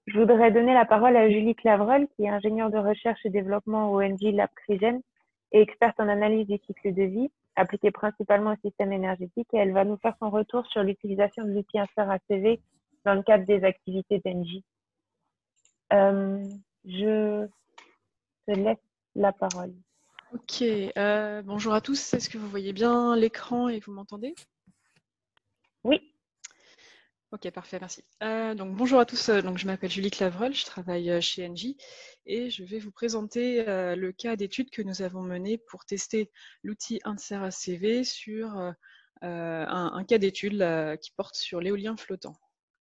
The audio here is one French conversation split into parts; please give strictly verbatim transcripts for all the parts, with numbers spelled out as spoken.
Je voudrais donner la parole à Julie Clavreul, qui est ingénieure de recherche et développement au O N J Lab Crigen et experte en analyse du cycle de vie, appliquée principalement au système énergétique, et elle va nous faire son retour sur l'utilisation de l'outil Insert A C V dans le cadre des activités d'E N J. Euh, je te laisse la parole. Ok, euh, bonjour à tous. Est-ce que vous voyez bien l'écran et vous m'entendez? Oui. Ok, parfait, merci. Euh, donc bonjour à tous. Donc je m'appelle Julie Clavreul, je travaille chez E N J et je vais vous présenter euh, le cas d'étude que nous avons mené pour tester l'outil Insert A C V sur euh, un, un cas d'étude qui porte sur l'éolien flottant.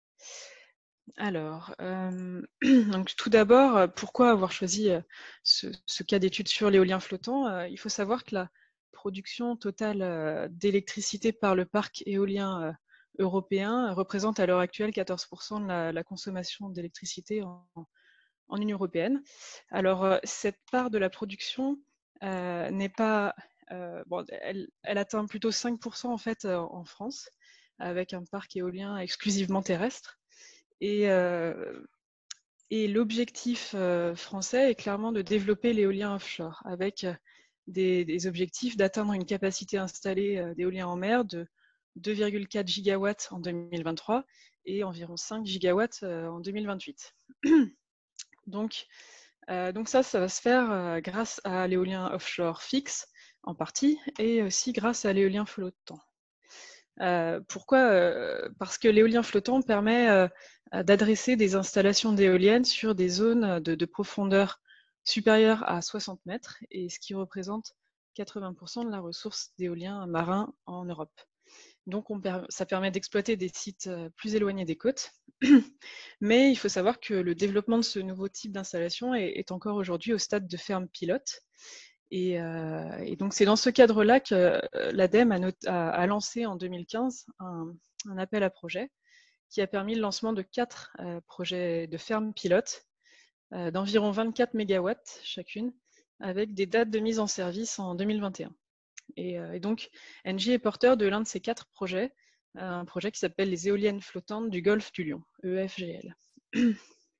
Alors, euh, donc tout d'abord, pourquoi avoir choisi ce, ce cas d'étude sur l'éolien flottant? Il faut savoir que la production totale d'électricité par le parc éolien européen représente à l'heure actuelle quatorze pour cent de la, la consommation d'électricité en, en Union européenne. Alors, cette part de la production euh, n'est pas... Euh, bon, elle, elle atteint plutôt cinq pour cent en fait en France, avec un parc éolien exclusivement terrestre. Et, euh, et l'objectif euh, français est clairement de développer l'éolien offshore, avec des, des objectifs d'atteindre une capacité installée euh, d'éolien en mer de deux virgule quatre gigawatts en deux mille vingt-trois et environ cinq gigawatts euh, en deux mille vingt-huit. donc, euh, donc ça, ça va se faire euh, grâce à l'éolien offshore fixe, en partie, et aussi grâce à l'éolien flottant. Euh, pourquoi euh, Parce que l'éolien flottant permet euh, d'adresser des installations d'éoliennes sur des zones de, de profondeur supérieure à soixante mètres, et ce qui représente quatre-vingts pour cent de la ressource d'éolien marin en Europe. Donc on, ça permet d'exploiter des sites plus éloignés des côtes. Mais il faut savoir que le développement de ce nouveau type d'installation est, est encore aujourd'hui au stade de ferme pilote. Et, euh, et donc c'est dans ce cadre-là que l'ADEME a, a, a lancé en deux mille quinze un, un appel à projet qui a permis le lancement de quatre euh, projets de fermes pilotes euh, d'environ vingt-quatre mégawatts chacune, avec des dates de mise en service en deux mille vingt et un. Et, euh, et donc E N J est porteur de l'un de ces quatre projets, un projet qui s'appelle les éoliennes flottantes du golfe du Lion, E F G L.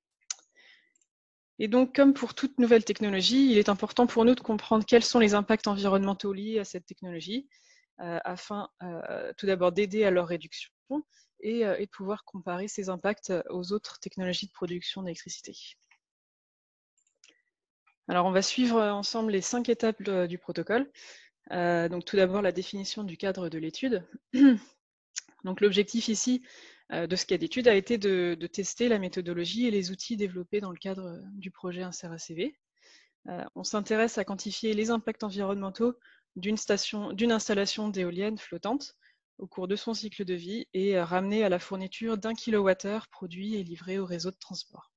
Et donc, comme pour toute nouvelle technologie, il est important pour nous de comprendre quels sont les impacts environnementaux liés à cette technologie, euh, afin euh, tout d'abord d'aider à leur réduction et, euh, et de pouvoir comparer ces impacts aux autres technologies de production d'électricité. Alors, on va suivre ensemble les cinq étapes de, du protocole. Euh, donc, tout d'abord, la définition du cadre de l'étude. Donc, l'objectif ici euh, de ce cas d'étude a été de, de tester la méthodologie et les outils développés dans le cadre du projet Insert A C V. Euh, on s'intéresse à quantifier les impacts environnementaux d'une d'une installation d'éoliennes flottantes au cours de son cycle de vie et euh, ramener à la fourniture d'un kilowattheure produit et livré au réseau de transport.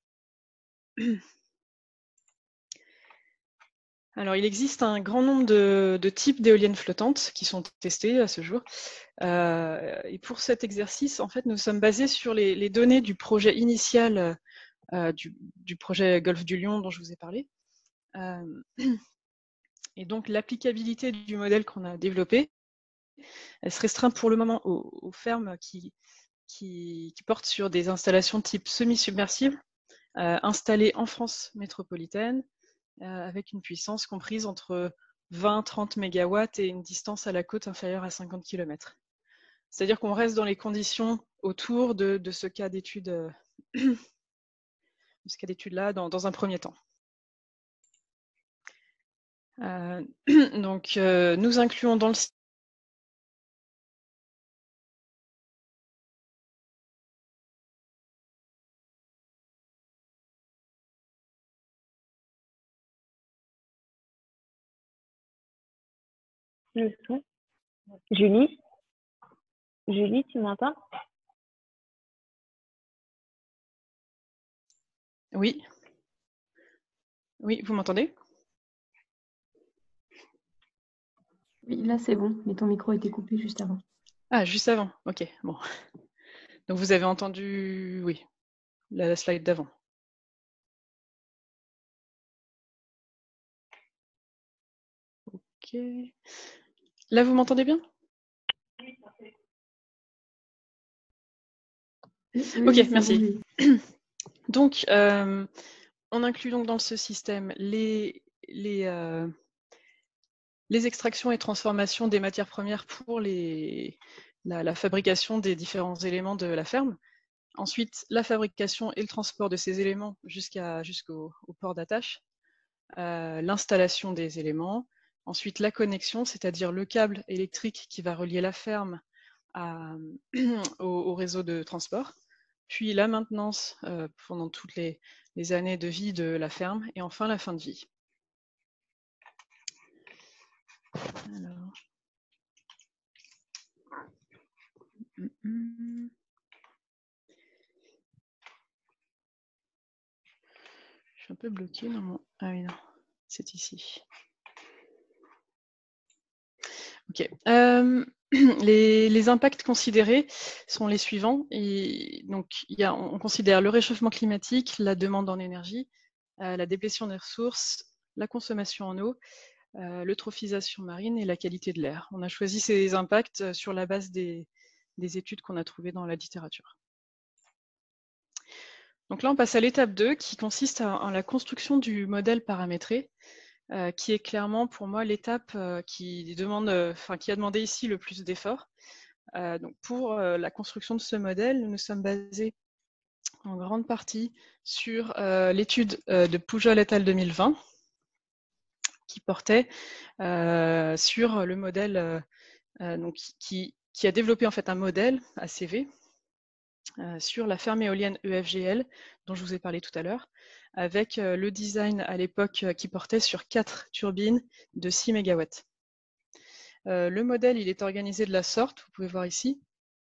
Alors, il existe un grand nombre de, de types d'éoliennes flottantes qui sont testés à ce jour. Euh, et pour cet exercice, en fait, nous sommes basés sur les, les données du projet initial euh, du, du projet Golfe du Lion dont je vous ai parlé. Euh, et donc, l'applicabilité du modèle qu'on a développé, elle se restreint pour le moment aux, aux fermes qui, qui, qui portent sur des installations type semi-submersibles, euh, installées en France métropolitaine, euh, avec une puissance comprise entre vingt à trente mégawatts et une distance à la côte inférieure à cinquante kilomètres. C'est-à-dire qu'on reste dans les conditions autour de, de ce cas d'étude euh, ce cas d'étude-là dans, dans un premier temps. Euh, donc, euh, nous incluons dans le Le son. Julie Julie, tu m'entends? Oui. Oui, vous m'entendez? Oui, là c'est bon, mais ton micro a été coupé juste avant. Ah, juste avant, ok, bon. Donc vous avez entendu, oui, la, la slide d'avant. Ok. Là, vous m'entendez bien? Oui, Ok, oui, merci. bon, oui. donc, euh, on inclut donc dans ce système les, les, euh, les extractions et transformations des matières premières pour les, la, la fabrication des différents éléments de la ferme. Ensuite, la fabrication et le transport de ces éléments jusqu'à, jusqu'au au port d'attache. Euh, l'installation des éléments. Ensuite, la connexion, c'est-à-dire le câble électrique qui va relier la ferme à, au, au réseau de transport. Puis la maintenance euh, pendant toutes les, les années de vie de la ferme. Et enfin, la fin de vie. Alors. Je suis un peu bloquée dans mon... Ah oui, non, c'est ici. Ok. Euh, les, les impacts considérés sont les suivants. Et donc, il y a, on considère le réchauffement climatique, la demande en énergie, euh, la déplétion des ressources, la consommation en eau, euh, l'eutrophisation marine et la qualité de l'air. On a choisi ces impacts sur la base des, des études qu'on a trouvées dans la littérature. Donc là, on passe à l'étape deux qui consiste en la construction du modèle paramétré, euh, qui est clairement pour moi l'étape euh, qui, demande, euh, enfin, qui a demandé ici le plus d'efforts. Euh, donc pour euh, la construction de ce modèle, nous nous sommes basés en grande partie sur euh, l'étude euh, de Pujol et al. deux mille vingt, qui portait euh, sur le modèle, euh, euh, donc, qui, qui a développé en fait un modèle A C V, Euh, sur la ferme éolienne E F G L dont je vous ai parlé tout à l'heure, avec euh, le design à l'époque euh, qui portait sur quatre turbines de six mégawatts. Euh, le modèle, il est organisé de la sorte, vous pouvez voir ici,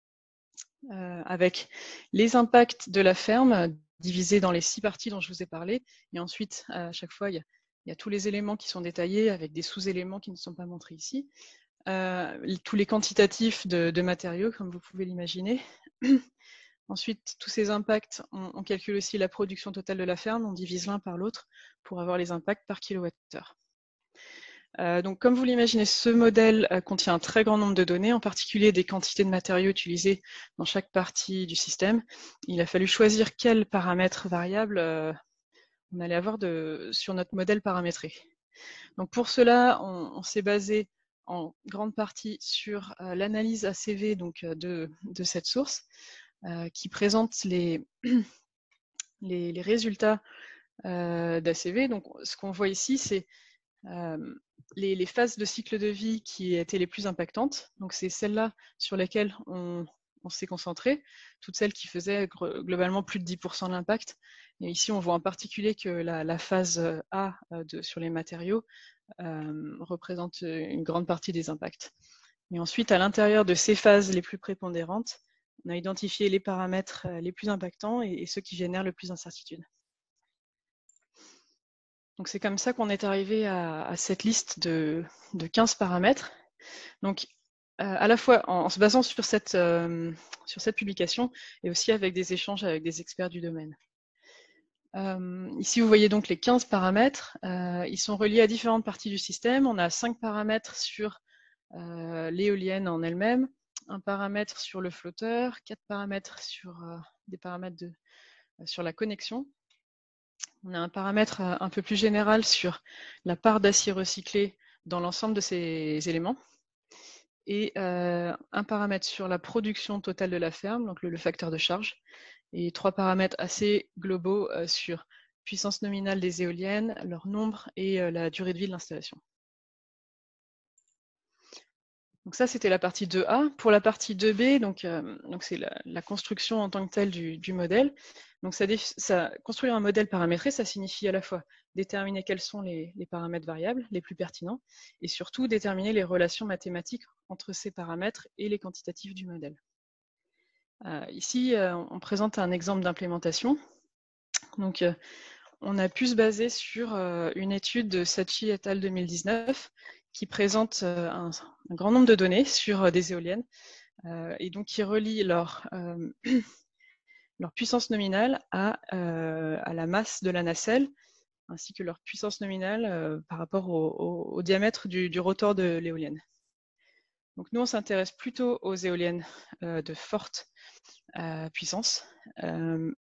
euh, avec les impacts de la ferme divisés dans les six parties dont je vous ai parlé, et ensuite, à chaque fois, il y a, il y a tous les éléments qui sont détaillés avec des sous-éléments qui ne sont pas montrés ici. Euh, tous les quantitatifs de, de matériaux, comme vous pouvez l'imaginer. Ensuite, tous ces impacts, on, on calcule aussi la production totale de la ferme, on divise l'un par l'autre pour avoir les impacts par kilowattheure. Euh, donc, comme vous l'imaginez, ce modèle euh, contient un très grand nombre de données, en particulier des quantités de matériaux utilisés dans chaque partie du système. Il a fallu choisir quels paramètres variables euh, on allait avoir de, sur notre modèle paramétré. Donc, pour cela, on, on s'est basé en grande partie sur euh, l'analyse A C V donc, de, de cette source, euh, qui présente les, les, les résultats euh, d'A C V. Donc, ce qu'on voit ici, c'est euh, les, les phases de cycle de vie qui étaient les plus impactantes. Donc, c'est celles-là sur lesquelles on, on s'est concentré, toutes celles qui faisaient globalement plus de dix pour cent de l'impact. Et ici, on voit en particulier que la, la phase A de, sur les matériaux euh, représente une grande partie des impacts. Et ensuite, à l'intérieur de ces phases les plus prépondérantes, on a identifié les paramètres les plus impactants et, et ceux qui génèrent le plus d'incertitude. Donc c'est comme ça qu'on est arrivé à, à cette liste de, de quinze paramètres. Donc euh, à la fois en, en se basant sur cette, euh, sur cette publication et aussi avec des échanges avec des experts du domaine. Euh, ici vous voyez donc les quinze paramètres. Euh, ils sont reliés à différentes parties du système. On a cinq paramètres sur euh, l'éolienne en elle-même, un paramètre sur le flotteur, quatre paramètres sur euh, des paramètres de, euh, sur la connexion. On a un paramètre un peu plus général sur la part d'acier recyclé dans l'ensemble de ces éléments et euh, un paramètre sur la production totale de la ferme, donc le, le facteur de charge, et trois paramètres assez globaux euh, sur puissance nominale des éoliennes, leur nombre et euh, la durée de vie de l'installation. Donc ça, c'était la partie deux A. Pour la partie deux B, donc, euh, donc c'est la, la construction en tant que telle du, du modèle. Donc ça, ça, construire un modèle paramétré, ça signifie à la fois déterminer quels sont les, les paramètres variables les plus pertinents et surtout déterminer les relations mathématiques entre ces paramètres et les quantitatifs du modèle. Euh, ici, euh, on présente un exemple d'implémentation. Donc, euh, on a pu se baser sur euh, une étude de Sachi et al. deux mille dix-neuf qui présente euh, un, un grand nombre de données sur euh, des éoliennes euh, et donc qui relie leur, euh, leur puissance nominale à, euh, à la masse de la nacelle ainsi que leur puissance nominale euh, par rapport au, au, au diamètre du, du rotor de l'éolienne. Donc nous, on s'intéresse plutôt aux éoliennes euh, de forte euh, puissance, euh,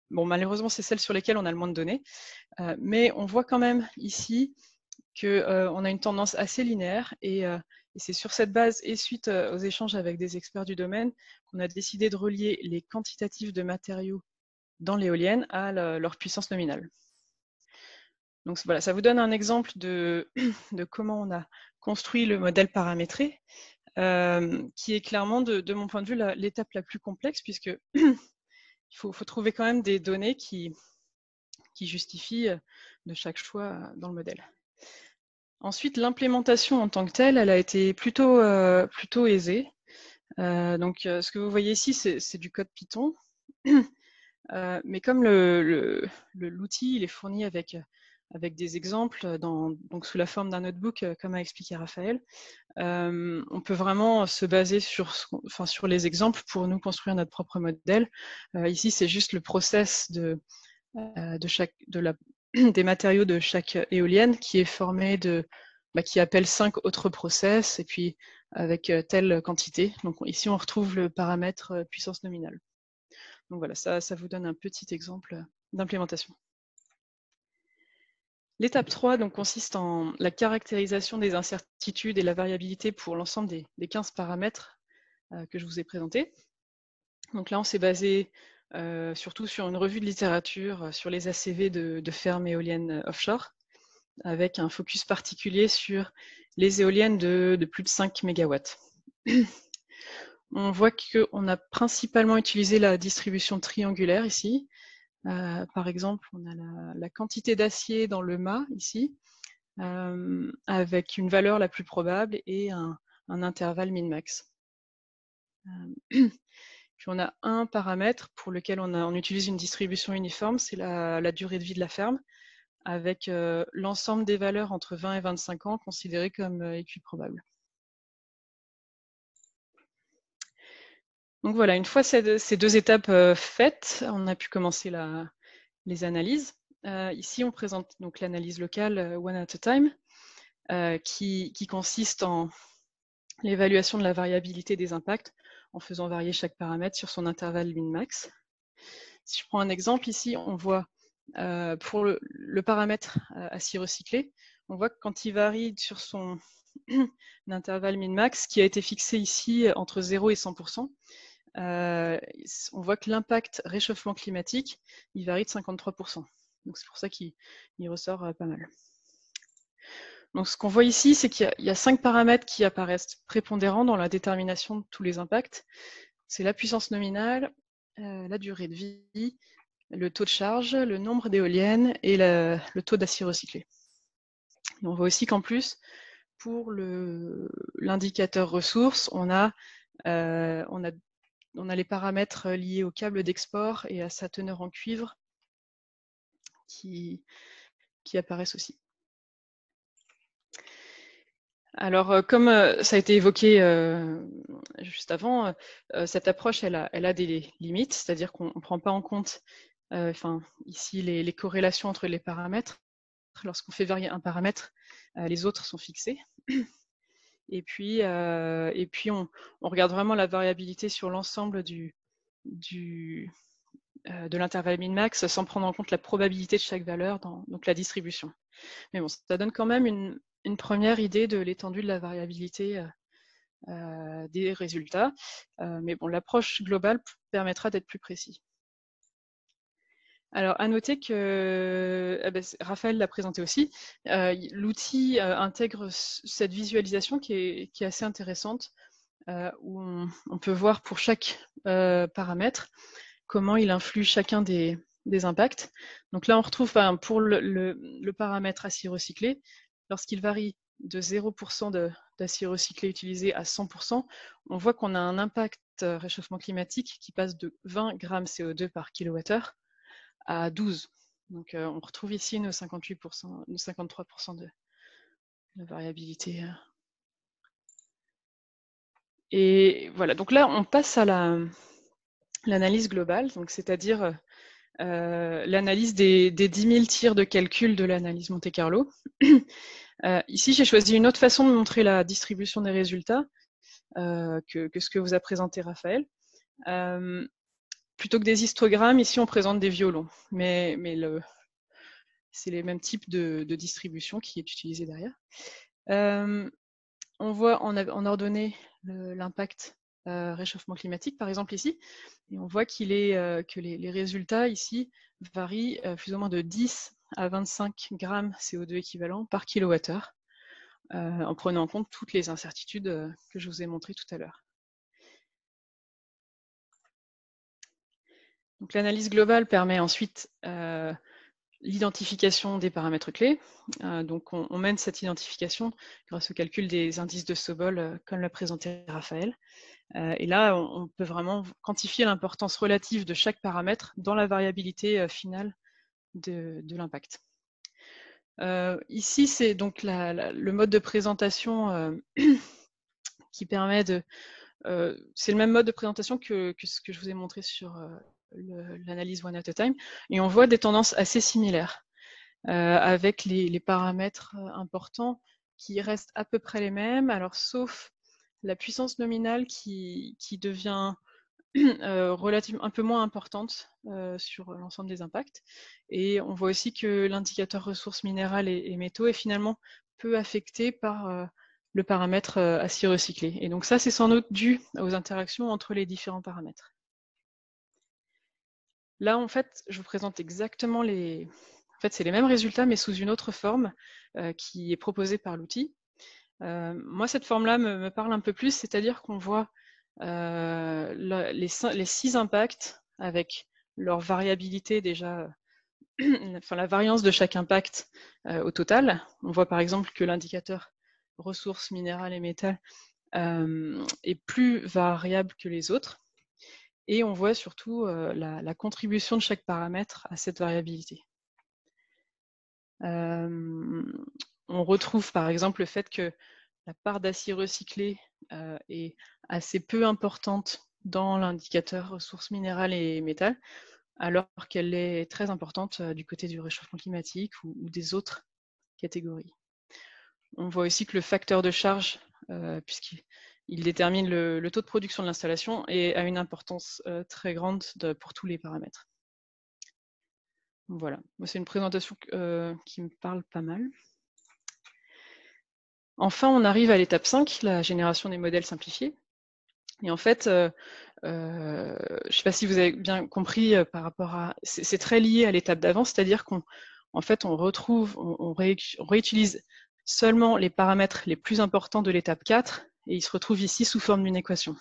bon, malheureusement, c'est celles sur lesquelles on a le moins de données, euh, mais on voit quand même ici qu'on euh, a une tendance assez linéaire, et, euh, et c'est sur cette base, et suite euh, aux échanges avec des experts du domaine, qu'on a décidé de relier les quantitatifs de matériaux dans l'éolienne à la, leur puissance nominale. Donc voilà, ça vous donne un exemple de, de comment on a construit le modèle paramétré, euh, qui est clairement, de, de mon point de vue, l'étape la, la plus complexe, puisque il faut, faut trouver quand même des données qui, qui justifient de chaque choix dans le modèle. Ensuite, l'implémentation en tant que telle, elle a été plutôt, euh, plutôt aisée. Euh, donc, euh, ce que vous voyez ici, c'est du code Python. Euh, mais comme le, le, le, l'outil il est fourni avec, avec des exemples dans, donc sous la forme d'un notebook, comme a expliqué Raphaël, euh, on peut vraiment se baser sur, enfin, sur les exemples pour nous construire notre propre modèle. Euh, ici, c'est juste le process de, euh, de chaque, de la, des matériaux de chaque éolienne qui est formé de, bah, qui appelle cinq autres process, et puis avec telle quantité. Donc ici, on retrouve le paramètre puissance nominale. Donc voilà, ça, ça vous donne un petit exemple d'implémentation. L'étape trois donc, consiste en la caractérisation des incertitudes et la variabilité pour l'ensemble des, des quinze paramètres euh, que je vous ai présentés. Donc là, on s'est basé euh, surtout sur une revue de littérature euh, sur les A C V de, de fermes éoliennes offshore, avec un focus particulier sur les éoliennes de, de plus de cinq mégawatts. On voit qu'on a principalement utilisé la distribution triangulaire ici. Euh, par exemple, on a la, la quantité d'acier dans le mât ici, euh, avec une valeur la plus probable et un, un intervalle min-max. Euh, puis on a un paramètre pour lequel on, a, on utilise une distribution uniforme, c'est la, la durée de vie de la ferme, avec euh, l'ensemble des valeurs entre vingt et vingt-cinq ans considérées comme euh, équiprobables. Donc voilà, une fois ces, ces deux étapes euh, faites, on a pu commencer la, les analyses. Euh, ici, on présente donc l'analyse locale euh, one at a time, euh, qui, qui consiste en l'évaluation de la variabilité des impacts en faisant varier chaque paramètre sur son intervalle min-max. Si je prends un exemple ici, on voit euh, pour le, le paramètre euh, acier recyclé, on voit que quand il varie sur son intervalle min-max, qui a été fixé ici entre zéro et cent pour cent, Euh, on voit que l'impact réchauffement climatique, il varie de cinquante-trois pour cent. Donc c'est pour ça qu'il ressort euh, pas mal. Donc ce qu'on voit ici, c'est qu'il y, y a cinq paramètres qui apparaissent prépondérants dans la détermination de tous les impacts. C'est la puissance nominale, euh, la durée de vie, le taux de charge, le nombre d'éoliennes et la, le taux d'acier recyclé. Et on voit aussi qu'en plus, pour l'indicateur ressources, on a, euh, on a On a les paramètres liés au câble d'export et à sa teneur en cuivre qui, qui apparaissent aussi. Alors, comme ça a été évoqué euh, juste avant, euh, cette approche, elle a, elle a des limites, c'est-à-dire qu'on ne prend pas en compte euh, enfin, ici les, les corrélations entre les paramètres. Lorsqu'on fait varier un paramètre, euh, les autres sont fixés. Et puis, euh, et puis on, on regarde vraiment la variabilité sur l'ensemble du, du, euh, de l'intervalle min-max sans prendre en compte la probabilité de chaque valeur dans donc la distribution. Mais bon, ça donne quand même une, une première idée de l'étendue de la variabilité euh, euh, des résultats. Euh, mais bon, l'approche globale permettra d'être plus précis. Alors, à noter que, eh ben, Raphaël l'a présenté aussi, euh, l'outil euh, intègre cette visualisation qui est, qui est assez intéressante, euh, où on, on peut voir pour chaque euh, paramètre comment il influe chacun des, des impacts. Donc là, on retrouve ben, pour le, le, le paramètre acier recyclé, lorsqu'il varie de zéro pour cent d'acier recyclé utilisé à cent pour cent, on voit qu'on a un impact réchauffement climatique qui passe de vingt grammes C O deux par kilowattheure à douze. Donc euh, on retrouve ici nos cinquante-huit pour cent, nos cinquante-trois pour cent de, de variabilité. Et voilà, donc là on passe à la, l'analyse globale, donc c'est-à-dire euh, l'analyse des, des dix mille tirs de calcul de l'analyse Monte-Carlo. Euh, ici j'ai choisi une autre façon de montrer la distribution des résultats euh, que, que ce que vous a présenté Raphaël. Euh, plutôt que des histogrammes, ici on présente des violons, mais, mais le, c'est les mêmes types de, de distribution qui est utilisé derrière. Euh, on voit en, en ordonnée l'impact euh, réchauffement climatique, par exemple ici, et on voit qu'il est, euh, que les, les résultats ici varient euh, plus ou moins de dix à vingt-cinq grammes C O deux équivalent par kilowattheure, euh, en prenant en compte toutes les incertitudes euh, que je vous ai montrées tout à l'heure. Donc l'analyse globale permet ensuite euh, l'identification des paramètres clés. Euh, donc on, on mène cette identification grâce au calcul des indices de Sobol, euh, comme l'a présenté Raphaël. Euh, et là, on, on peut vraiment quantifier l'importance relative de chaque paramètre dans la variabilité euh, finale de, de l'impact. Euh, ici, c'est donc la, la, le mode de présentation euh, qui permet de... Euh, c'est le même mode de présentation que, que ce que je vous ai montré sur euh, l'analyse one at a time, et on voit des tendances assez similaires, euh, avec les, les paramètres importants qui restent à peu près les mêmes, alors sauf la puissance nominale qui, qui devient euh, relativement un peu moins importante euh, sur l'ensemble des impacts. Et on voit aussi que l'indicateur ressources minérales et, et métaux est finalement peu affecté par euh, le paramètre euh, acier recyclé. Et donc ça, c'est sans doute dû aux interactions entre les différents paramètres. Là, en fait, je vous présente exactement les... En fait, c'est les mêmes résultats, mais sous une autre forme euh, qui est proposée par l'outil. Euh, moi, cette forme-là me, me parle un peu plus, c'est-à-dire qu'on voit euh, la, les, les six impacts avec leur variabilité déjà, enfin la variance de chaque impact euh, au total. On voit par exemple que l'indicateur ressources minérales et métal euh, est plus variable que les autres. Et on voit surtout euh, la, la contribution de chaque paramètre à cette variabilité. Euh, on retrouve par exemple le fait que la part d'acier recyclé euh, est assez peu importante dans l'indicateur ressources minérales et métal, alors qu'elle est très importante euh, du côté du réchauffement climatique ou, ou des autres catégories. On voit aussi que le facteur de charge, euh, puisqu'il il détermine le, le taux de production de l'installation, et a une importance euh, très grande de, pour tous les paramètres. Voilà, c'est une présentation euh, qui me parle pas mal. Enfin, on arrive à l'étape cinq, la génération des modèles simplifiés. Et en fait, euh, euh, je ne sais pas si vous avez bien compris euh, par rapport à... C'est très lié à l'étape d'avant, c'est-à-dire qu'on en fait, on retrouve, on, on, ré, on réutilise seulement les paramètres les plus importants de l'étape quatre, et ils se retrouvent ici sous forme d'une équation.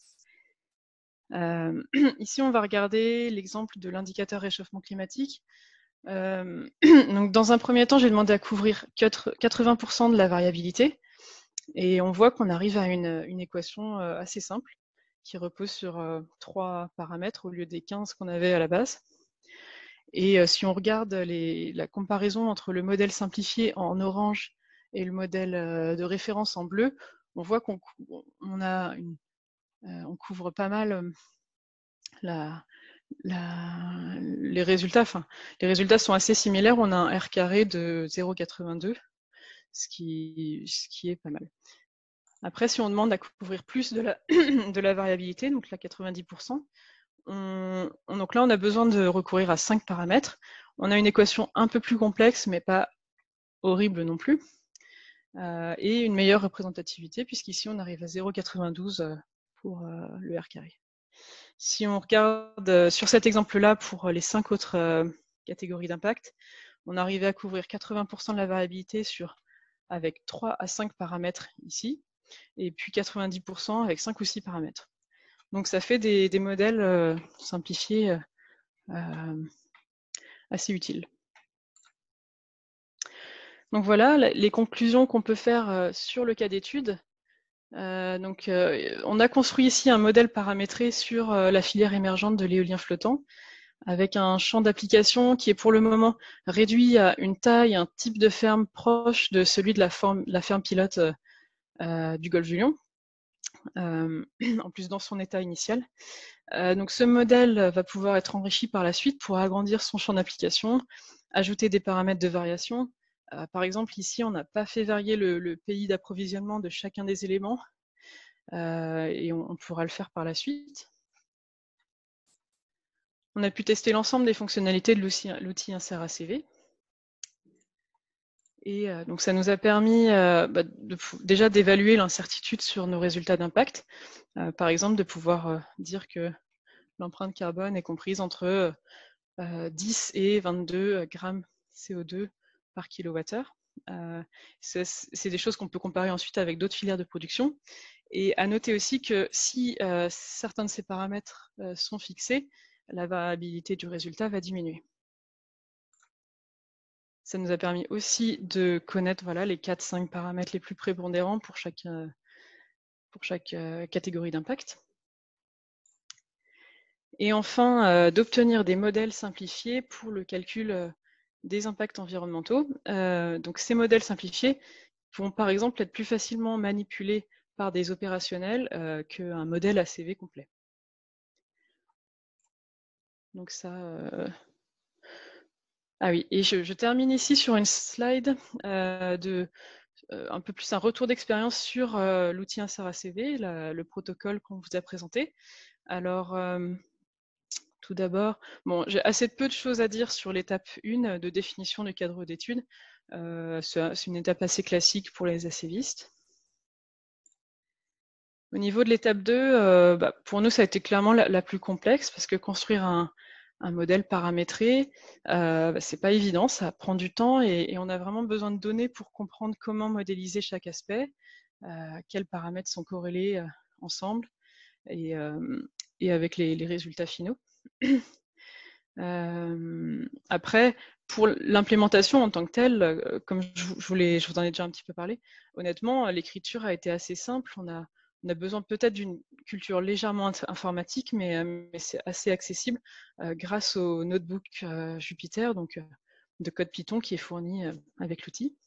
Euh, ici, on va regarder l'exemple de l'indicateur réchauffement climatique. Euh, donc, dans un premier temps, j'ai demandé à couvrir quatre-vingts pour cent de la variabilité, et on voit qu'on arrive à une, une équation assez simple qui repose sur euh, trois paramètres au lieu des quinze qu'on avait à la base. Et euh, si on regarde les, la comparaison entre le modèle simplifié en orange et le modèle euh, de référence en bleu, on voit qu'on on a une, euh, on couvre pas mal euh, la, la, les résultats. Enfin, les résultats sont assez similaires. On a un R carré de zéro virgule quatre-vingt-deux, ce qui, ce qui est pas mal. Après, si on demande à couvrir plus de la, de la variabilité, donc là quatre-vingt-dix pour cent, on, on, donc là on a besoin de recourir à cinq paramètres. On a une équation un peu plus complexe, mais pas horrible non plus, euh, et une meilleure représentativité, puisqu'ici on arrive à zéro virgule quatre-vingt-douze pour euh, le R carré. Si on regarde euh, sur cet exemple-là pour les cinq autres euh, catégories d'impact, on arrivait à couvrir quatre-vingts pour cent de la variabilité sur, avec trois à cinq paramètres ici, et puis quatre-vingt-dix pour cent avec cinq ou six paramètres. Donc ça fait des, des modèles euh, simplifiés euh, assez utiles. Donc voilà les conclusions qu'on peut faire euh, sur le cas d'étude. Euh, donc, euh, on a construit ici un modèle paramétré sur euh, la filière émergente de l'éolien flottant, avec un champ d'application qui est pour le moment réduit à une taille, un type de ferme proche de celui de la, forme, la ferme pilote euh, du Golfe du Lion, euh, en plus dans son état initial. Euh, donc ce modèle va pouvoir être enrichi par la suite pour agrandir son champ d'application, ajouter des paramètres de variation. Euh, par exemple, ici, on n'a pas fait varier le, le pays d'approvisionnement de chacun des éléments, euh, et on, on pourra le faire par la suite. On a pu tester l'ensemble des fonctionnalités de l'outil Insert A C V. Et euh, donc ça nous a permis euh, bah, de, déjà d'évaluer l'incertitude sur nos résultats d'impact. Euh, par exemple, de pouvoir euh, dire que l'empreinte carbone est comprise entre euh, dix et vingt-deux grammes C O deux par kilowattheure. Euh, c'est des choses qu'on peut comparer ensuite avec d'autres filières de production. Et à noter aussi que si euh, certains de ces paramètres euh, sont fixés, la variabilité du résultat va diminuer. Ça nous a permis aussi de connaître voilà, les quatre cinq paramètres les plus prépondérants pour chaque, euh, pour chaque euh, catégorie d'impact. Et enfin, euh, d'obtenir des modèles simplifiés pour le calcul euh, des impacts environnementaux. Euh, donc ces modèles simplifiés vont par exemple être plus facilement manipulés par des opérationnels euh, qu'un modèle A C V complet. Donc ça... Euh... Ah oui, et je, je termine ici sur une slide euh, de euh, un peu plus un retour d'expérience sur euh, l'outil Insert A C V, la, le protocole qu'on vous a présenté. Alors, euh, tout d'abord, bon, j'ai assez peu de choses à dire sur l'étape un de définition du cadre d'études. Euh, c'est une étape assez classique pour les ACVistes. Au niveau de l'étape deux, euh, bah, pour nous, ça a été clairement la, la plus complexe parce que construire un, un modèle paramétré, euh, bah, c'est pas évident, ça prend du temps et, et on a vraiment besoin de données pour comprendre comment modéliser chaque aspect, euh, quels paramètres sont corrélés euh, ensemble et, euh, et avec les, les résultats finaux. Euh, après, pour l'implémentation en tant que telle, euh, comme je, je, voulais, je vous en ai déjà un petit peu parlé, honnêtement, l'écriture a été assez simple. On a, on a besoin peut-être d'une culture légèrement informatique, mais, euh, mais c'est assez accessible euh, grâce au notebook euh, Jupyter, donc euh, de code Python qui est fourni euh, avec l'outil.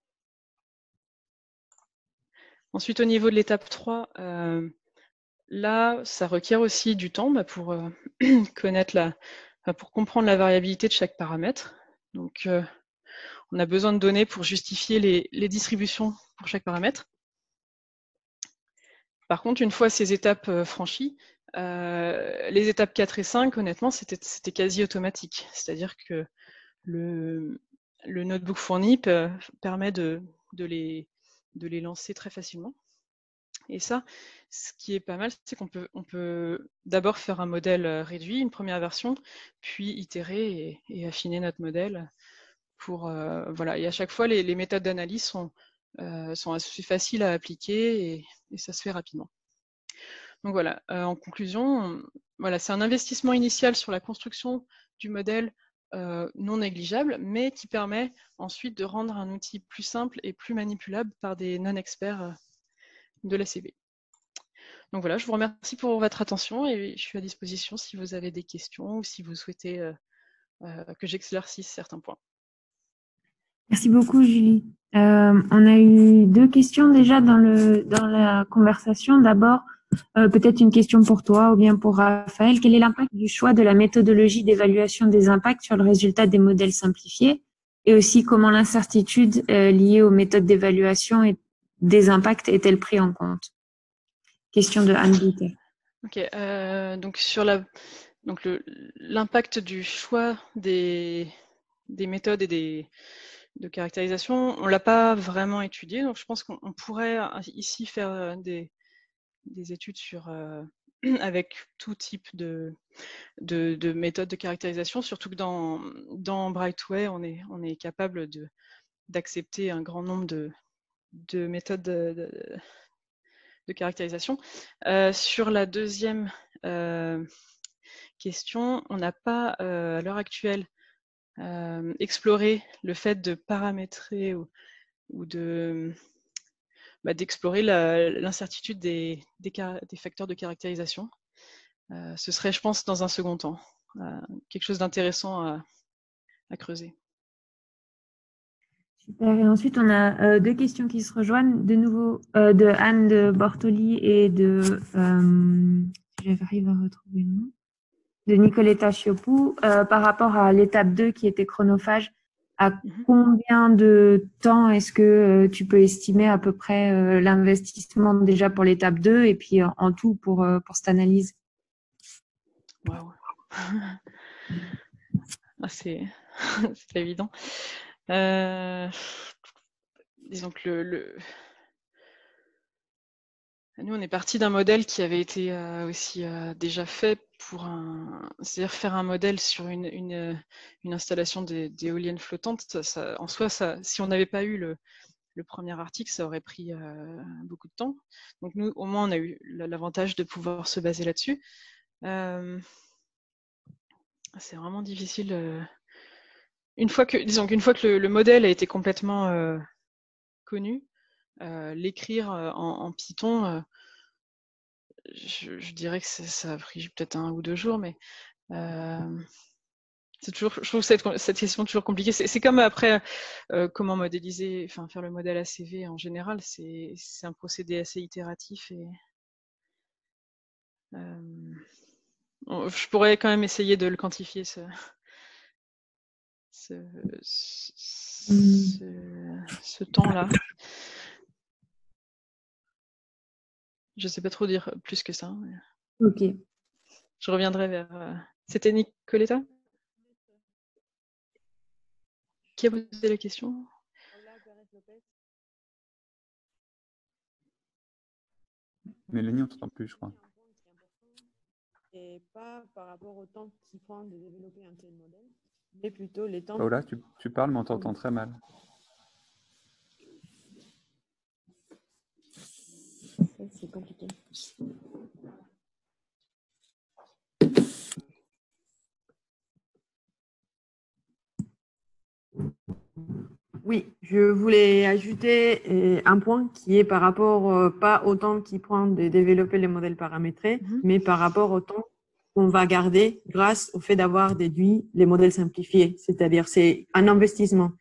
Ensuite, au niveau de l'étape trois, euh, là, ça requiert aussi du temps bah, pour euh, connaître la, pour comprendre la variabilité de chaque paramètre. Donc, euh, on a besoin de données pour justifier les, les distributions pour chaque paramètre. Par contre, une fois ces étapes euh, franchies, euh, les étapes quatre et cinq, honnêtement, c'était quasi automatique. C'est-à-dire que le, le notebook fourni peut, permet de, de, les, de les lancer très facilement. Et ça, ce qui est pas mal, c'est qu'on peut, on peut d'abord faire un modèle réduit, une première version, puis itérer et, et affiner notre modèle. Pour, euh, voilà. Et à chaque fois, les, les méthodes d'analyse sont, euh, sont assez faciles à appliquer et, et ça se fait rapidement. Donc voilà, euh, en conclusion, voilà, c'est un investissement initial sur la construction du modèle euh, non négligeable, mais qui permet ensuite de rendre un outil plus simple et plus manipulable par des non-experts de l'A C V. Donc voilà, je vous remercie pour votre attention et je suis à disposition si vous avez des questions ou si vous souhaitez euh, euh, que j'éclaircisse certains points. Merci beaucoup, Julie. Euh, on a eu deux questions déjà dans, le, dans la conversation. D'abord, euh, peut-être une question pour toi ou bien pour Raphaël. Quel est l'impact du choix de la méthodologie d'évaluation des impacts sur le résultat des modèles simplifiés? Et aussi, comment l'incertitude euh, liée aux méthodes d'évaluation des impacts est-elle prise en compte? Question de Anne Buter. Ok, euh, donc sur la, donc l'impact du choix des, des méthodes et des de caractérisation, on ne l'a pas vraiment étudié, donc je pense qu'on pourrait ici faire des, des études sur, euh, avec tout type de, de, de méthodes de caractérisation, surtout que dans, dans Brightway, on est, on est capable d'accepter un grand nombre de, de méthodes de, de, de caractérisation. Euh, sur la deuxième euh, question, on n'a pas euh, à l'heure actuelle euh, exploré le fait de paramétrer ou, ou de bah, d'explorer l'incertitude des, des, des facteurs de caractérisation. Euh, ce serait, je pense, dans un second temps, euh, quelque chose d'intéressant à, à creuser. Super. Et ensuite, on a euh, deux questions qui se rejoignent, de nouveau euh, de Anne de Bortoli et de, euh, si j'arrive à retrouver le nom, de Nicoletta Chiopou, euh, par rapport à l'étape deux qui était chronophage. À mm-hmm. Combien de temps est-ce que euh, tu peux estimer à peu près euh, l'investissement déjà pour l'étape deux et puis euh, en tout pour, euh, pour cette analyse? Wow. Ah, c'est c'est pas évident. Euh, disons que le, le... Nous, on est parti d'un modèle qui avait été euh, aussi euh, déjà fait pour un, c'est-à-dire faire un modèle sur une, une, une installation d'éoliennes flottantes. Ça, ça, en soi, ça, si on n'avait pas eu le, le premier article, ça aurait pris euh, beaucoup de temps. Donc nous, au moins, on a eu l'avantage de pouvoir se baser là-dessus. Euh, c'est vraiment difficile. Euh, une fois que, disons qu'une fois que le, le modèle a été complètement euh, connu, euh, l'écrire en, en Python. Euh, Je, je dirais que ça, ça a pris peut-être un ou deux jours, mais euh, c'est toujours, je trouve cette, cette question toujours compliquée. C'est comme après euh, comment modéliser, enfin faire le modèle A C V en général, c'est un procédé assez itératif et euh, je pourrais quand même essayer de le quantifier ce, ce, ce, ce temps-là. Je sais pas trop dire plus que ça. Mais... Ok. Je reviendrai vers. Euh... C'était Nicoletta qui a posé la question? Mélanie, on t'entend plus, je crois. Et pas par rapport au temps qu'il prend de développer un tel modèle, mais plutôt les temps. Paola, tu, tu parles, mais on t'entend très mal. C'est compliqué. Oui, je voulais ajouter un point qui est par rapport, euh, pas au temps qu'il prend de développer les modèles paramétrés, mm-hmm. mais par rapport au temps qu'on va garder grâce au fait d'avoir déduit les modèles simplifiés. C'est-à-dire, c'est un investissement.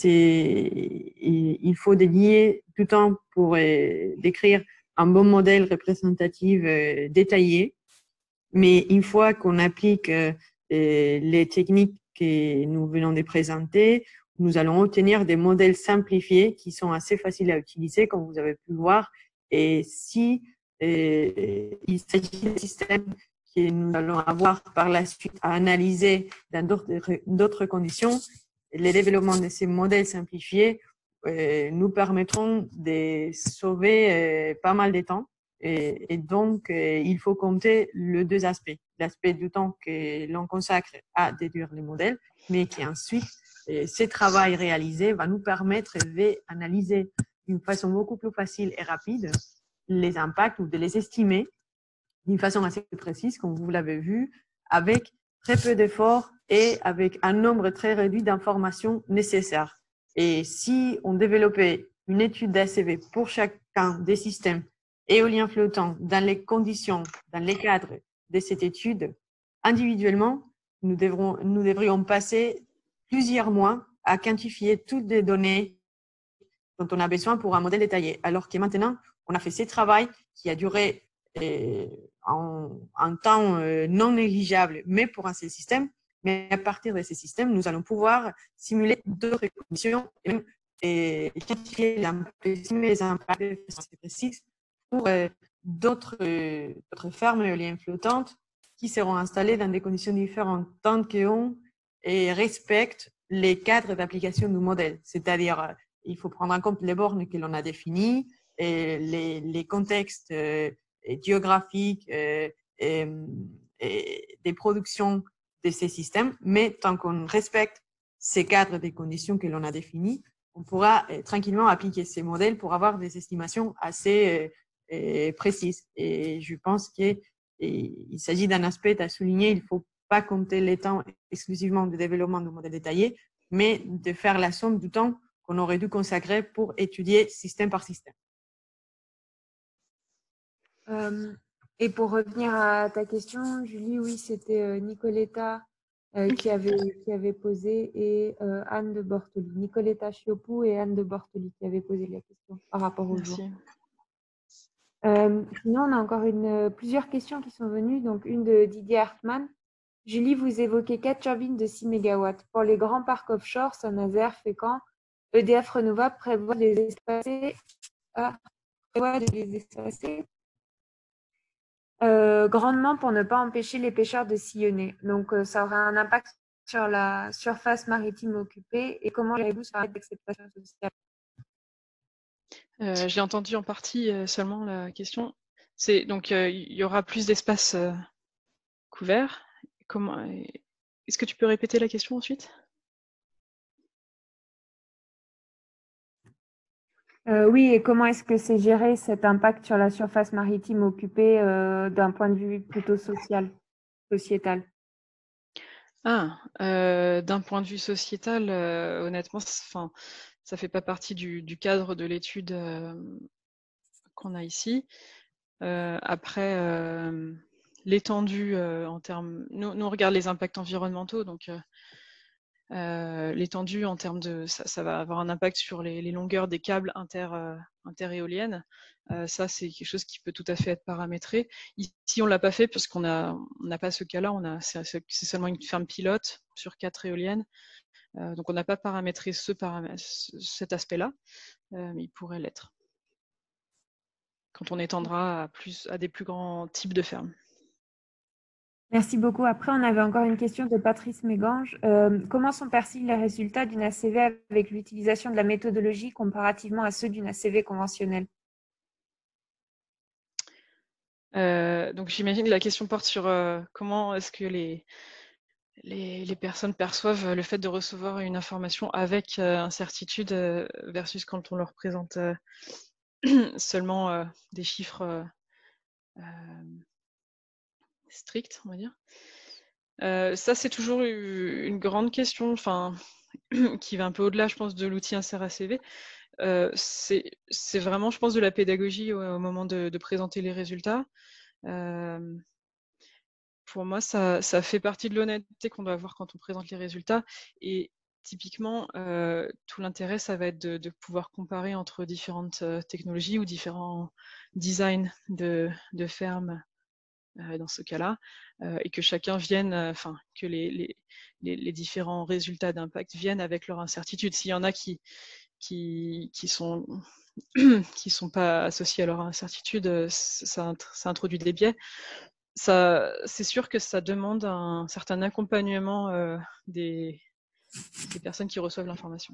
C'est, il faut dédier du temps pour euh, décrire un bon modèle représentatif euh, détaillé. Mais une fois qu'on applique euh, les techniques que nous venons de présenter, nous allons obtenir des modèles simplifiés qui sont assez faciles à utiliser, comme vous avez pu le voir. Et si euh, il s'agit d'un système que nous allons avoir par la suite à analyser dans d'autres conditions, les développements de ces modèles simplifiés euh, nous permettront de sauver euh, pas mal de temps. Et, et donc, euh, il faut compter les deux aspects. L'aspect du temps que l'on consacre à déduire les modèles, mais qui ensuite, euh, ce travail réalisé va nous permettre d'analyser d'une façon beaucoup plus facile et rapide les impacts ou de les estimer d'une façon assez précise, comme vous l'avez vu, avec très peu d'efforts et avec un nombre très réduit d'informations nécessaires. Et si on développait une étude d'A C V pour chacun des systèmes éoliens flottants dans les conditions, dans les cadres de cette étude, individuellement, nous, devrons, nous devrions passer plusieurs mois à quantifier toutes les données dont on a besoin pour un modèle détaillé. Alors que maintenant, on a fait ce travail qui a duré euh, en, en temps euh, non négligeable, mais pour un seul système. Mais à partir de ces systèmes, nous allons pouvoir simuler d'autres conditions et même et quantifier les impacts de façon assez précise pour euh, d'autres euh, fermes éoliennes flottantes qui seront installées dans des conditions différentes tant qu'on et respecte les cadres d'application du modèle. C'est-à-dire, il faut prendre en compte les bornes que l'on a définies, et les, les contextes euh, géographiques euh, et, et des productions de ces systèmes, mais tant qu'on respecte ces cadres des conditions que l'on a définies, on pourra euh, tranquillement appliquer ces modèles pour avoir des estimations assez euh, précises. Et je pense qu'il s'agit d'un aspect à souligner. Il ne faut pas compter les temps exclusivement de développement de modèles détaillés, mais de faire la somme du temps qu'on aurait dû consacrer pour étudier système par système. Euh, et pour revenir à ta question, Julie, oui, c'était euh, Nicoletta euh, qui, avait, qui avait posé et euh, Anne de Bortoli. Nicoletta Chiopou et Anne de Bortoli qui avaient posé la question par rapport au Merci. jour. Euh, sinon, on a encore une, plusieurs questions qui sont venues. Donc, une de Didier Hartmann. Julie, vous évoquez quatre turbines de six mégawatts. Pour les grands parcs offshore, Saint-Nazaire, Fécamp, E D F Renouvelable prévoit de les espacer. Ah, prévoit de les espacer euh, grandement pour ne pas empêcher les pêcheurs de sillonner. Donc, euh, ça aura un impact sur la surface maritime occupée. Et comment gérez-vous sur l'acceptation sociale? Euh, J'ai entendu en partie euh, seulement la question. C'est donc euh, il y aura plus d'espace euh, couvert. Comment Est-ce que tu peux répéter la question ensuite? Euh, oui, et comment est-ce que c'est géré cet impact sur la surface maritime occupée euh, d'un point de vue plutôt social, sociétal? Ah, euh, d'un point de vue sociétal, euh, honnêtement, enfin, ça fait pas partie du, du cadre de l'étude euh, qu'on a ici. Euh, après, euh, l'étendue euh, en termes, nous, nous on regarde les impacts environnementaux, donc euh, euh, l'étendue en termes de, ça, ça va avoir un impact sur les, les longueurs des câbles inter, euh, interéoliennes. Euh, ça, c'est quelque chose qui peut tout à fait être paramétré. Ici, on l'a pas fait parce qu'on a, on n'a pas ce cas-là. On a, c'est, c'est seulement une ferme pilote sur quatre éoliennes. Euh, donc, on n'a pas paramétré ce paramètre, cet aspect-là, euh, mais il pourrait l'être quand on étendra à, plus, à des plus grands types de fermes. Merci beaucoup. Après, on avait encore une question de Patrice Mégange. Euh, comment sont perçus les résultats d'une A C V avec l'utilisation de la méthodologie comparativement à ceux d'une A C V conventionnelle? Euh, donc j'imagine que la question porte sur euh, comment est-ce que les, les, les personnes perçoivent le fait de recevoir une information avec euh, incertitude euh, versus quand on leur présente euh, seulement euh, des chiffres euh, euh, stricts, on va dire. Euh, ça, c'est toujours une grande question, enfin, qui va un peu au-delà, je pense, de l'outil Insert A C V. Euh, c'est vraiment, je pense, de la pédagogie au, au moment de, de présenter les résultats. Euh, pour moi, ça, ça fait partie de l'honnêteté qu'on doit avoir quand on présente les résultats. Et typiquement, euh, tout l'intérêt, ça va être de, de pouvoir comparer entre différentes euh, technologies ou différents designs de, de fermes euh, dans ce cas-là, euh, et que chacun vienne, enfin, euh, que les, les, les, les différents résultats d'impact viennent avec leur incertitude. S'il y en a qui, qui, qui sont qui sont pas associés à leur incertitude, ça, ça introduit des biais. Ça, c'est sûr que ça demande un certain accompagnement euh, des, des personnes qui reçoivent l'information.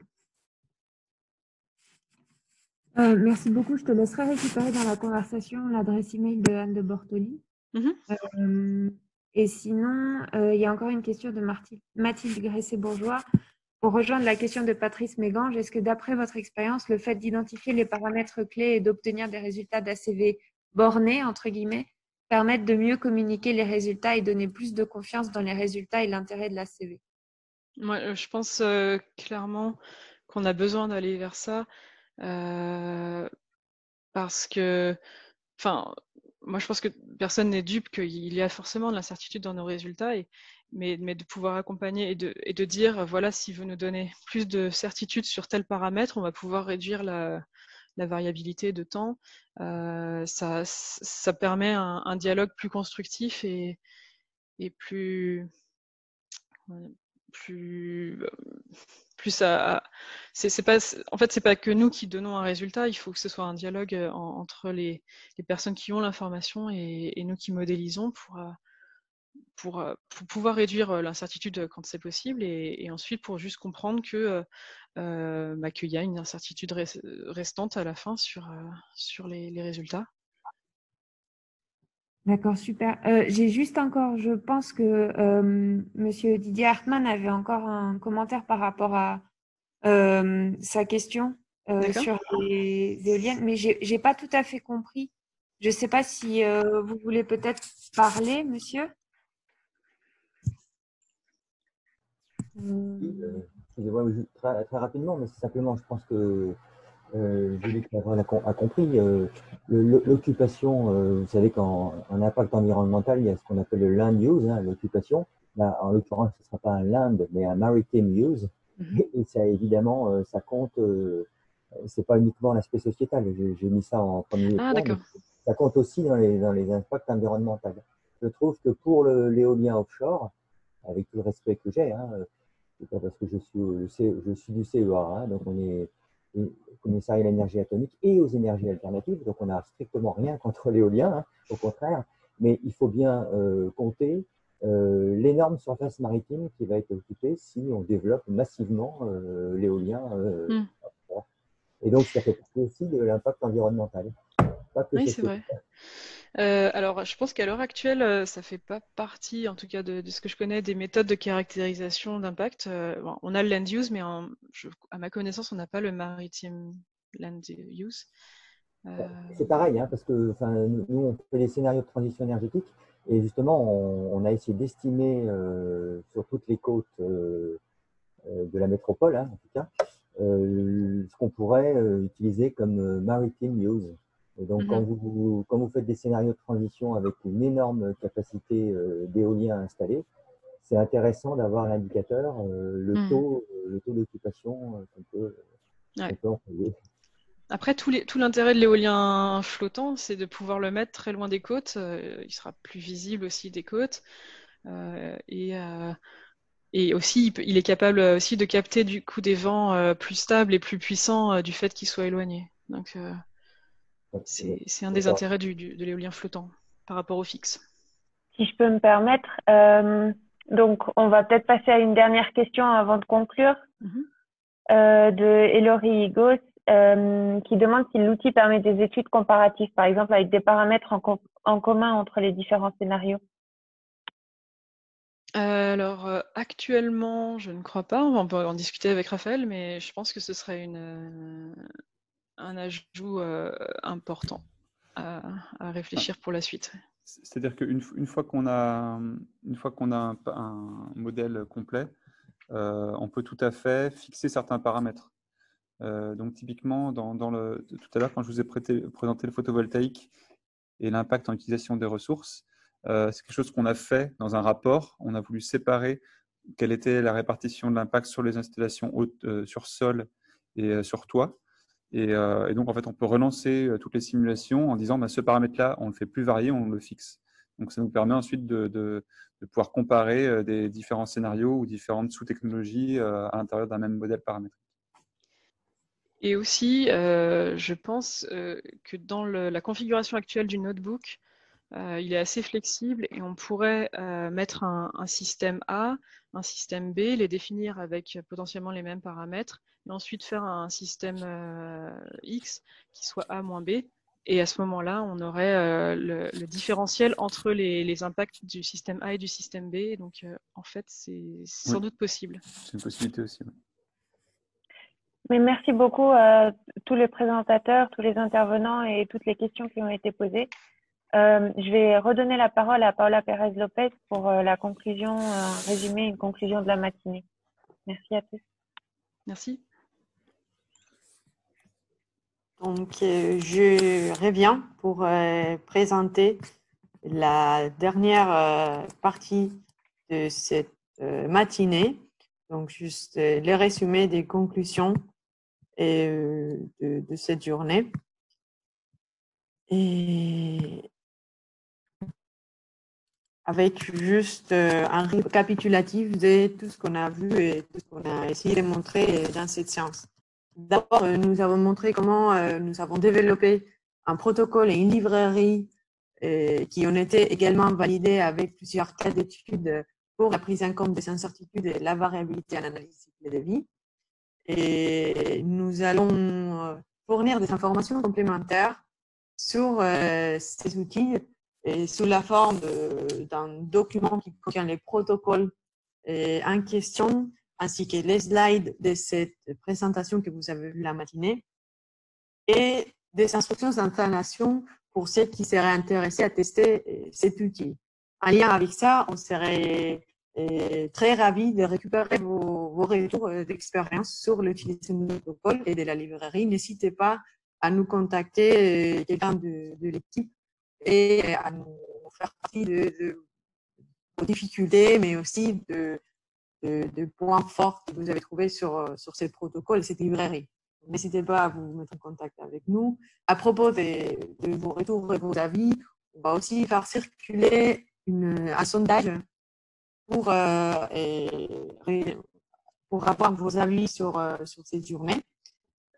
Euh, merci beaucoup. Je te laisserai récupérer dans la conversation l'adresse email de Anne de Bortoli. Mm-hmm. Euh, et sinon, euh, il y a encore une question de Marti- Mathilde Gressé-Bourgeois. Pour rejoindre la question de Patrice Mégange, est-ce que d'après votre expérience, le fait d'identifier les paramètres clés et d'obtenir des résultats d'A C V bornés, entre guillemets, permettent de mieux communiquer les résultats et donner plus de confiance dans les résultats et l'intérêt de l'A C V? Moi, je pense euh, clairement qu'on a besoin d'aller vers ça euh, parce que, enfin, moi je pense que personne n'est dupe qu'il y a forcément de l'incertitude dans nos résultats, et, mais, mais de pouvoir accompagner et de, et de dire, voilà, si vous nous donnez plus de certitude sur tel paramètre, on va pouvoir réduire la, la variabilité de temps. Euh, ça, ça permet un, un dialogue plus constructif et, et plus... plus plus à, c'est pas en fait c'est pas que nous qui donnons un résultat, il faut que ce soit un dialogue en, entre les, les personnes qui ont l'information et, et nous qui modélisons pour, pour pour pouvoir réduire l'incertitude quand c'est possible, et, et ensuite pour juste comprendre que euh, bah, qu'il y a une incertitude restante à la fin sur sur les, les résultats. D'accord, super. Euh, j'ai juste encore, je pense que euh, Monsieur Didier Hartmann avait encore un commentaire par rapport à euh, sa question euh, sur les éoliennes, mais j'ai j'ai pas tout à fait compris. Je ne sais pas si euh, vous voulez peut-être parler, monsieur. Oui, euh, excusez-moi, très, très rapidement, mais c'est simplement, je pense que euh, Julie Clavrel a, a compris. Euh, L'occupation, euh, vous savez qu'en impact environnemental, il y a ce qu'on appelle le land use, hein, l'occupation. Là, en l'occurrence, ce ne sera pas un land, mais un maritime use. Mm-hmm. Et, et ça, évidemment, euh, ça compte. Euh, c'est pas uniquement l'aspect sociétal. J'ai mis ça en premier ah, point. Mais ça compte aussi dans les, dans les impacts environnementaux. Je trouve que pour l'éolien offshore, avec tout le respect que j'ai, hein, c'est pas parce que je suis, je suis du C E A, hein, donc on est commissariat à l'énergie atomique et aux énergies alternatives. Donc, on n'a strictement rien contre l'éolien, hein, au contraire. Mais il faut bien euh, compter euh, l'énorme surface maritime qui va être occupée si on développe massivement euh, l'éolien. Euh, mm. Et donc, ça fait partie aussi de l'impact environnemental. Pas que oui, c'est vrai. Euh, alors, je pense qu'à l'heure actuelle, ça ne fait pas partie, en tout cas de, de ce que je connais, des méthodes de caractérisation d'impact. Euh, bon, on a le land use, mais en, je, à ma connaissance, on n'a pas le maritime land use. Euh... C'est pareil, hein, parce que nous, on fait des scénarios de transition énergétique et justement, on, on a essayé d'estimer euh, sur toutes les côtes euh, de la métropole, hein, en tout cas, euh, ce qu'on pourrait euh, utiliser comme euh, maritime use. Et donc, mm-hmm. quand, vous, quand vous faites des scénarios de transition avec une énorme capacité euh, d'éolien installé, c'est intéressant d'avoir l'indicateur, euh, le, mm. taux, euh, le taux d'occupation euh, qu'on peut, ouais. qu'on peut employer. Après, tout, les, tout l'intérêt de l'éolien flottant, c'est de pouvoir le mettre très loin des côtes. Euh, il sera plus visible aussi des côtes. Euh, et, euh, et aussi, il, peut, il est capable aussi de capter du coup des vents euh, plus stables et plus puissants euh, du fait qu'il soit éloigné. Donc, euh, c'est, c'est un des intérêts du, du, de l'éolien flottant par rapport au fixe. Si je peux me permettre, euh, donc on va peut-être passer à une dernière question avant de conclure, mm-hmm. euh, de Elori Higos. Euh, qui demande si l'outil permet des études comparatives, par exemple avec des paramètres en, com en commun entre les différents scénarios. Euh, alors, euh, actuellement, je ne crois pas. On peut en discuter avec Raphaël, mais je pense que ce serait une, euh, un ajout euh, important à, à réfléchir pour la suite. C'est-à-dire qu'une une fois qu'on a, une fois qu'on a un, un modèle complet, euh, on peut tout à fait fixer certains paramètres. Euh, donc typiquement, dans, dans le, tout à l'heure, quand je vous ai prêté, présenté le photovoltaïque et l'impact en utilisation des ressources, euh, c'est quelque chose qu'on a fait dans un rapport. On a voulu séparer quelle était la répartition de l'impact sur les installations hautes, euh, sur sol et euh, sur toit. Et, euh, et donc, en fait, on peut relancer euh, toutes les simulations en disant bah, ce paramètre-là, on ne le fait plus varier, on le fixe. Donc, ça nous permet ensuite de, de, de pouvoir comparer euh, des différents scénarios ou différentes sous-technologies euh, à l'intérieur d'un même modèle paramétrique. Et aussi, euh, je pense euh, que dans le, la configuration actuelle du notebook, euh, il est assez flexible et on pourrait euh, mettre un, un système A, un système B, les définir avec potentiellement les mêmes paramètres, et ensuite faire un système euh, X qui soit A moins B. Et à ce moment-là, on aurait euh, le, le différentiel entre les, les impacts du système A et du système B. Donc, euh, en fait, c'est sans oui. doute possible. C'est une possibilité aussi. Oui. Mais merci beaucoup à tous les présentateurs, tous les intervenants et toutes les questions qui ont été posées. Euh, je vais redonner la parole à Paula Pérez Lopez pour euh, la conclusion, euh, résumer une conclusion de la matinée. Merci à tous. Merci. Donc, euh, je reviens pour euh, présenter la dernière euh, partie de cette euh, matinée. Donc, juste euh, le résumé des conclusions et, euh, de, de cette journée. Et avec juste euh, un récapitulatif de tout ce qu'on a vu et tout ce qu'on a essayé de montrer dans cette séance. D'abord, euh, nous avons montré comment euh, nous avons développé un protocole et une librairie euh, qui ont été également validés avec plusieurs cas d'études pour la prise en compte des incertitudes et la variabilité en analyse cycle de vie. Et nous allons fournir des informations complémentaires sur euh, ces outils et sous la forme d'un document qui contient les protocoles euh, en question, ainsi que les slides de cette présentation que vous avez vue la matinée, et des instructions d'installation pour ceux qui seraient intéressés à tester euh, cet outil. En lien avec ça, on serait euh, très ravis de récupérer vos, vos retours d'expérience sur l'utilisation du protocole et de la librairie. N'hésitez pas à nous contacter, euh, quelqu'un de, de l'équipe, et à nous faire partie de, de vos difficultés, mais aussi de, de, de points forts que vous avez trouvés sur, sur ces protocoles et cette librairie. N'hésitez pas à vous mettre en contact avec nous. À propos de, de vos retours et vos avis, on va aussi faire circuler une, un sondage pour, euh, et, pour avoir vos avis sur, sur cette journée.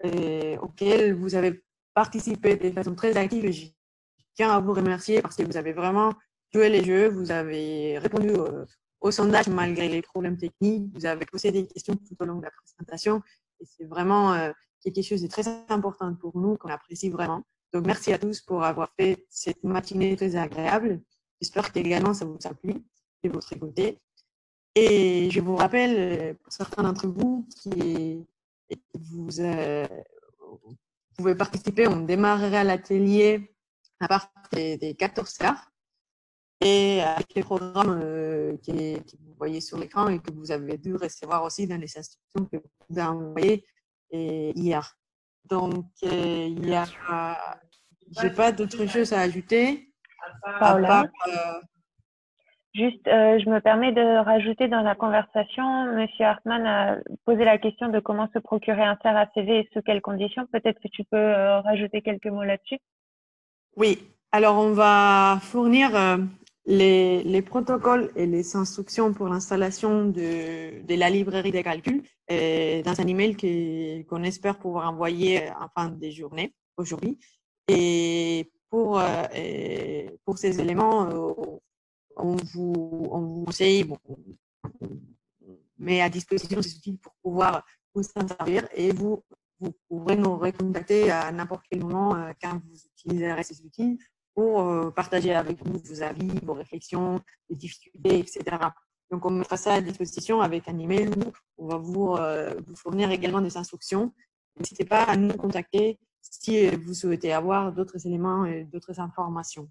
euh, auxquels vous avez participé de façon très active. Et je tiens à vous remercier parce que vous avez vraiment joué les jeux, vous avez répondu au, au sondage malgré les problèmes techniques, vous avez posé des questions tout au long de la présentation. Et c'est vraiment euh, quelque chose de très important pour nous, qu'on apprécie vraiment. Donc, merci à tous pour avoir fait cette matinée très agréable. J'espère qu'également ça vous a plu de votre côté. Et je vous rappelle, pour certains d'entre vous qui vous, euh, vous pouvez participer, on démarrera l'atelier à partir des, des quatorze heures et avec les programmes euh, qui, que vous voyez sur l'écran et que vous avez dû recevoir aussi dans les instructions que vous avez envoyées euh, hier. Donc, euh, il y a, j'ai pas d'autres choses à ajouter. Paola. À part, euh, Juste, euh, je me permets de rajouter dans la conversation, Monsieur Hartmann a posé la question de comment se procurer un C E R A C V et sous quelles conditions. Peut-être que tu peux euh, rajouter quelques mots là-dessus. Oui, alors on va fournir euh, les, les protocoles et les instructions pour l'installation de, de la librairie de calcul euh, dans un email que, qu'on espère pouvoir envoyer en fin de journée aujourd'hui. Et pour, euh, et pour ces éléments, euh, on vous, on vous conseille, bon, on met à disposition ces outils pour pouvoir vous en servir et vous, vous pourrez nous recontacter à n'importe quel moment euh, quand vous utiliserez ces outils pour euh, partager avec nous vos avis, vos réflexions, les difficultés, et cetera. Donc, on mettra ça à disposition avec un email où on va vous, euh, vous fournir également des instructions. N'hésitez pas à nous contacter si vous souhaitez avoir d'autres éléments et d'autres informations.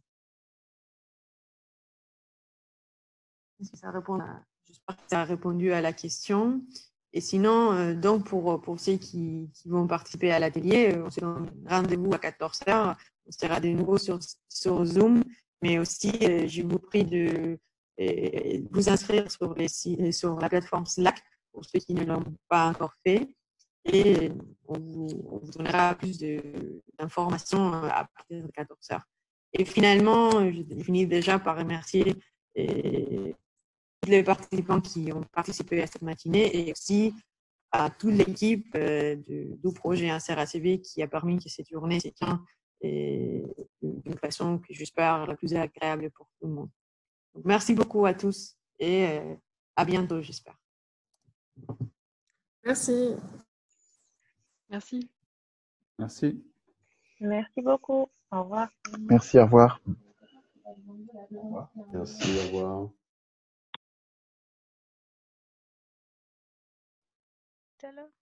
Est-ce que ça répond à, j'espère que ça a répondu à la question. Et sinon, euh, donc pour, pour ceux qui, qui vont participer à l'atelier, euh, on se donne rendez-vous à quatorze heures. On sera de nouveau sur, sur Zoom, mais aussi, euh, je vous prie de euh, vous inscrire sur, les, sur la plateforme Slack pour ceux qui ne l'ont pas encore fait. Et on vous, on vous donnera plus d'informations à partir de quatorze heures. Et finalement, je finis déjà par remercier et les participants qui ont participé à cette matinée et aussi à toute l'équipe euh, du, du projet un C E R A C V qui a permis que cette journée s'éteigne d'une façon que j'espère la plus agréable pour tout le monde. Donc, merci beaucoup à tous et euh, à bientôt, j'espère. Merci. Merci. Merci. Merci beaucoup. Au revoir. Merci, au revoir. Merci, au revoir. Tout à l'heure.